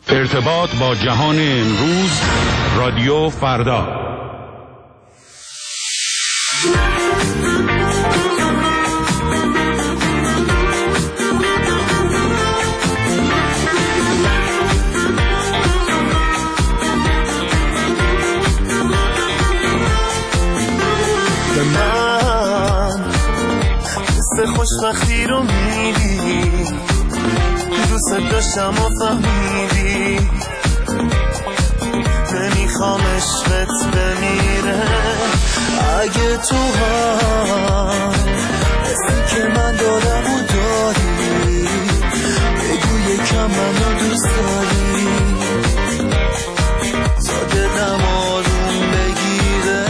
ارتباط با جهان امروز، رادیو فردا. به من حس خوشبختی رو میدی، دوست داشتم و فهمیدی، نمیخوام عشقت بمیره. اگه تو هم حسی که من دارم و داری، بگو یکم منو دوست داری تا دلم آروم بگیره.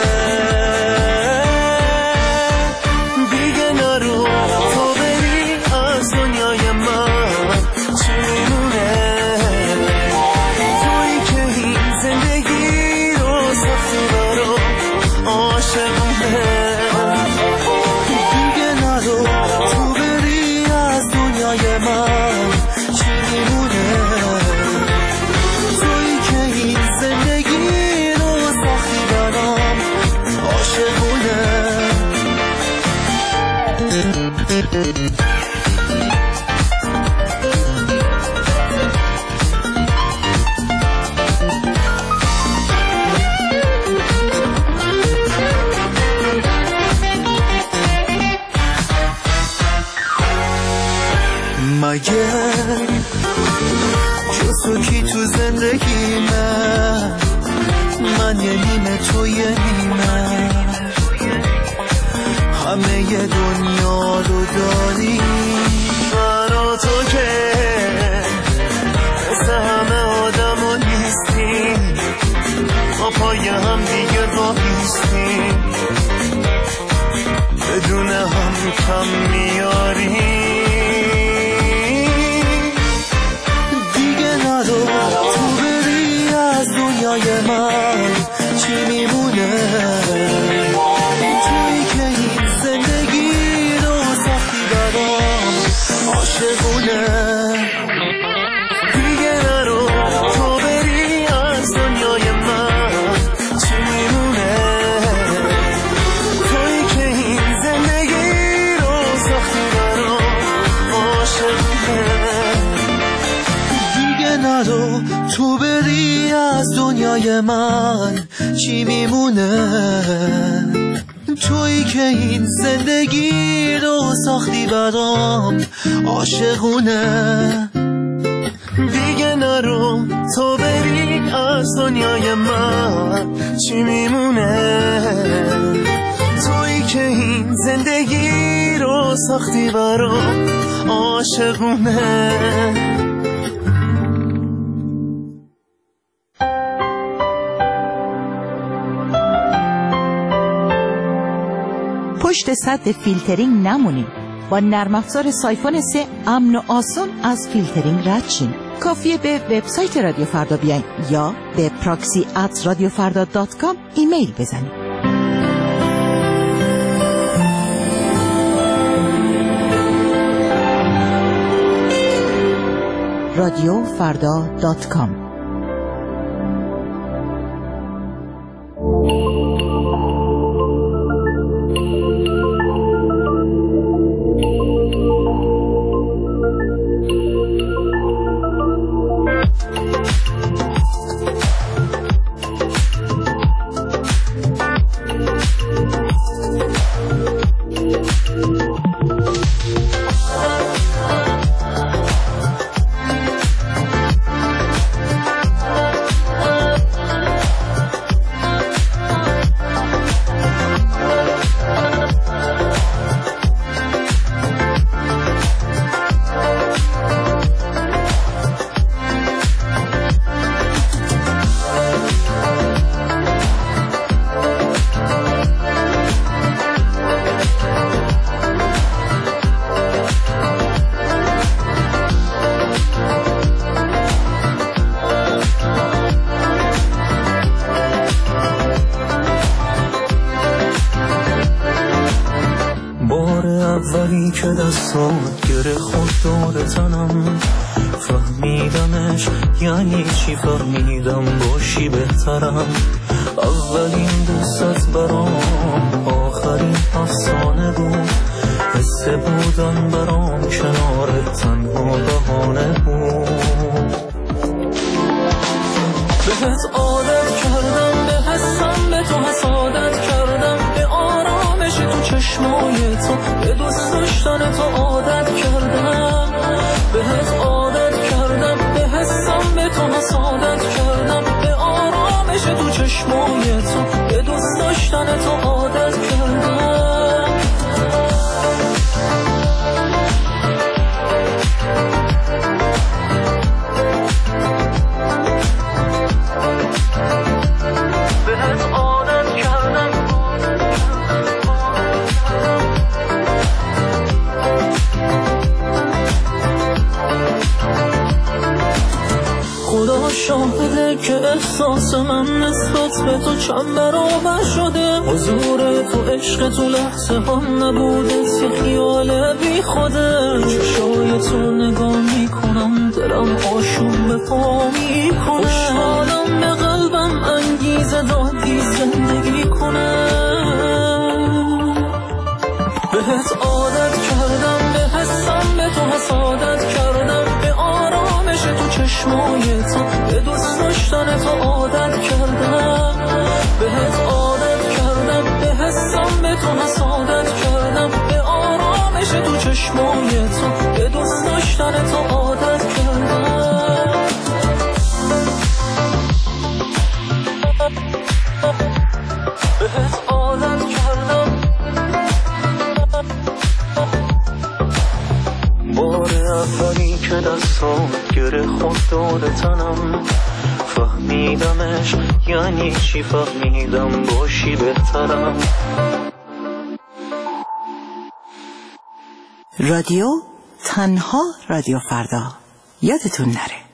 دیگه نرو تو بری از دنیای من، چی میمونه تویی که این زندگی رو سختی برام عاشقونه. دیگه نرو تو بری از دنیای من، چی میمونه تویی که این زندگی رو سختی برام عاشقونه. مگه جز تو کی تو زندگی من یه نیمه تو یه نیمه، همه ی دنیا رو داری برا تو که مثل همه آدم ها نیستیم، ما پای هم دیگه وایستیم، بدون هم کم میاریم. تو بری از دنیای من، چی میمونه تویی که این زندگی رو سختی برام عاشقونه. دیگه نرو تو بری از دنیای من، چی میمونه تویی که این زندگی رو سختی برام عاشقونه. نرو تو بری از دنیای من، چی میمونه تویی که این زندگی رو ساختی برام عاشقونه. دیگه نرو تو بری از دنیای من، چی میمونه تویی که این زندگی رو ساختی برام عاشقونه. پشت سد فیلترینگ نمونید. با نرم افزار سایفون 3 امن و آسان از فیلترینگ رد شین. کافیه به وبسایت رادیو فردا بیاین یا به proxy@radiofarda.com ایمیل بزنید. radiofarda.com. اولی که دستات گره خود دور تنم، فهمیدم فهمیدمش یعنی چی، فهمیدم باشی بهترم. اولین دوست برام آخرین افسانه بود، حس بودن برام کنارت تنها بهانه بود. بهت عادت کردم، به حسم به تو حسادت کردم، به آرامش تو چشمای تو، به دوست داشتن تو عادت کردم. بهت عادت کردم، به حسم به تو حسادت کردم، به آرامش تو چشمای تو، به دوست داشتن تو عادت کردم. بهت عادت کردم. خدا شاهده که احساس من نسبت به تو چند برابر شده. حضور تو عشق تو لحظه هم نبوده، یه خیال بی خوده. چشای تو نگاه میکنم دلم آشوب به پا میکنه، خوشحالم به قلبم انگیزه دادی زندگی کنه. بهت عادت کردم، به حسم به تو حسادت کردم، به آرامش تو چشمای تو، به دوست داشتن تو عادت کردم. بهت عادت کردم، به حسم به تو حسادت کردم، به آرامش تو چشمای تو، به دوست داشتن تو عادت کردم. بهت عادت کردم. بار اولی که دستام گره خود داده تنم، فهمیدمش یعنی چی، فهمیدم باشی بهترم. رادیو تنها رادیو فردا، یادتون نره.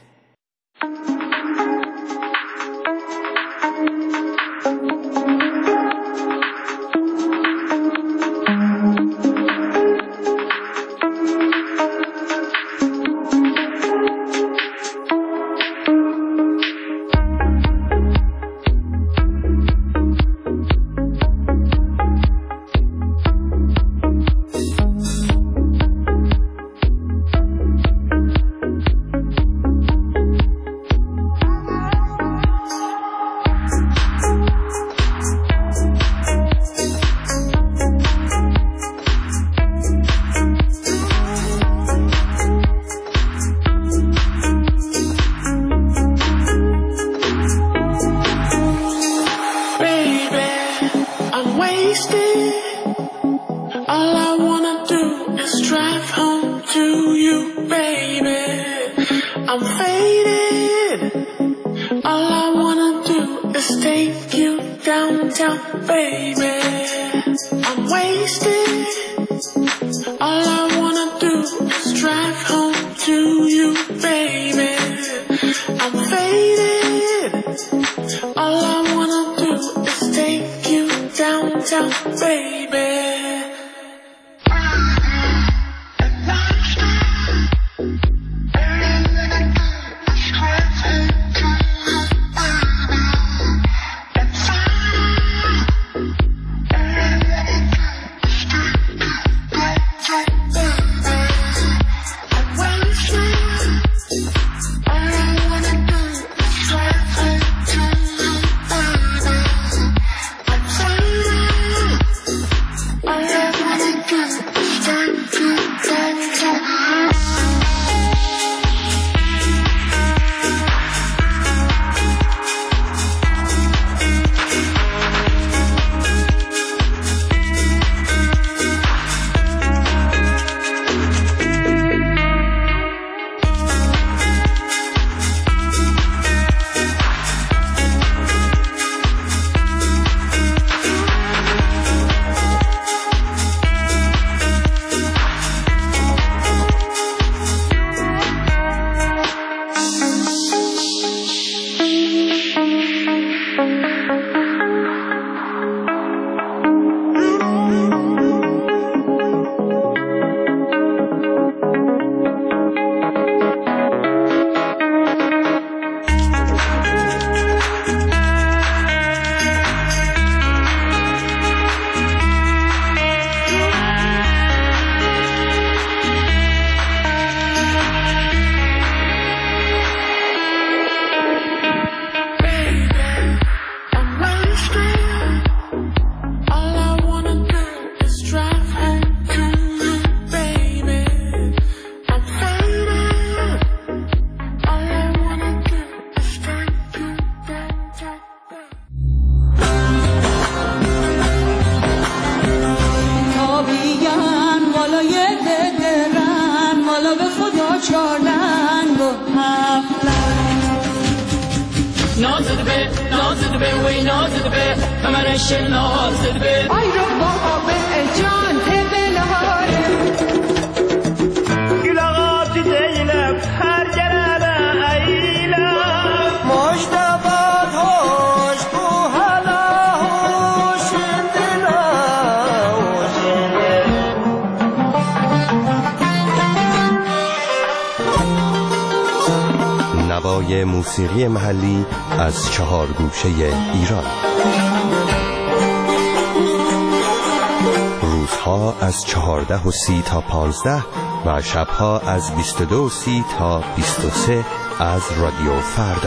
نازد به نازد به وی نازد به کمرش نازد به ای رو بابا به جان تبلاره گلاغات دیلم هر جرابه ایلم مشتبات هوش تو حالا هوش دلا نوای موسیقی محلی از 4 گوشه ایران. روزها از 14:30 تا 15 و شبها از 22:30 تا 23 از رادیو فردا.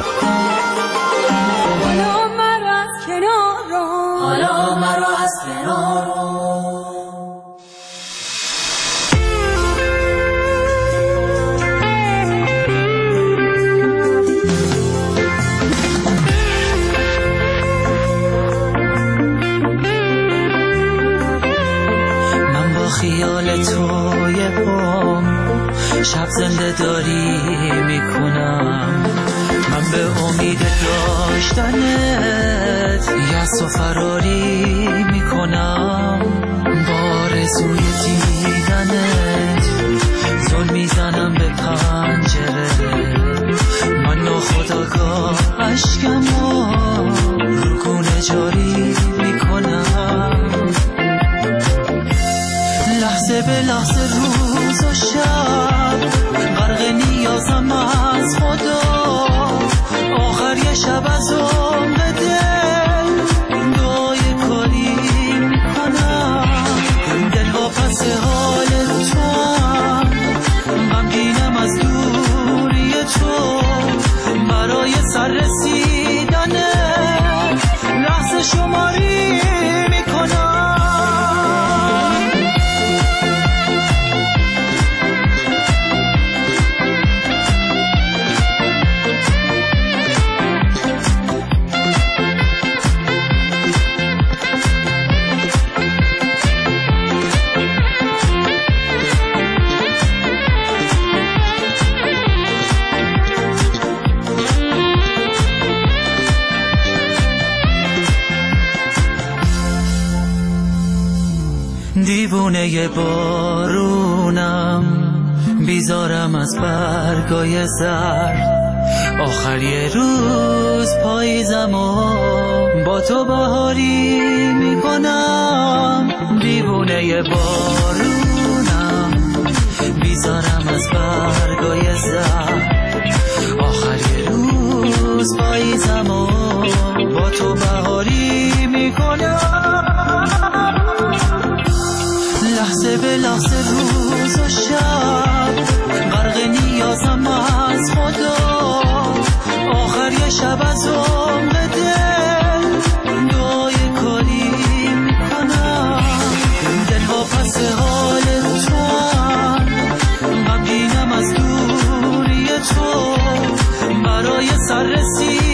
حالا مرا از کنار حالا مرا از کنار خیال توی هم شب زنده داری میکنم من به امید داشتنت یأس و فراری میکنم با آرزوی دیدنت زل میزنم به پنجره من ناخودآگاه اشکمو رو گونه جاری میکنم لحظه به لحظه روز و شب غرق نیازم از خدا آخر یه شب از عمر دل دعای کاری میکنم دل واپس حال تو هم غمگینم از دوری تو برای سر رسیدن لحظه شماری میکنم دیوونه بارونم بیزارم از برگای زرد آخر یه روز پاییزم و با تو بهاری میکنم دیوونه بارونم بیزارم از برگای زرد آخر یه روز پاییزم و با تو بهاری میکنم لحظه به لحظه روز و شب غرق نیازم از خدا آخر یه شب از عمر دل دعای کاری میکنم دل واپس حال تو هم غمگینم از دوری تو برای سر رسید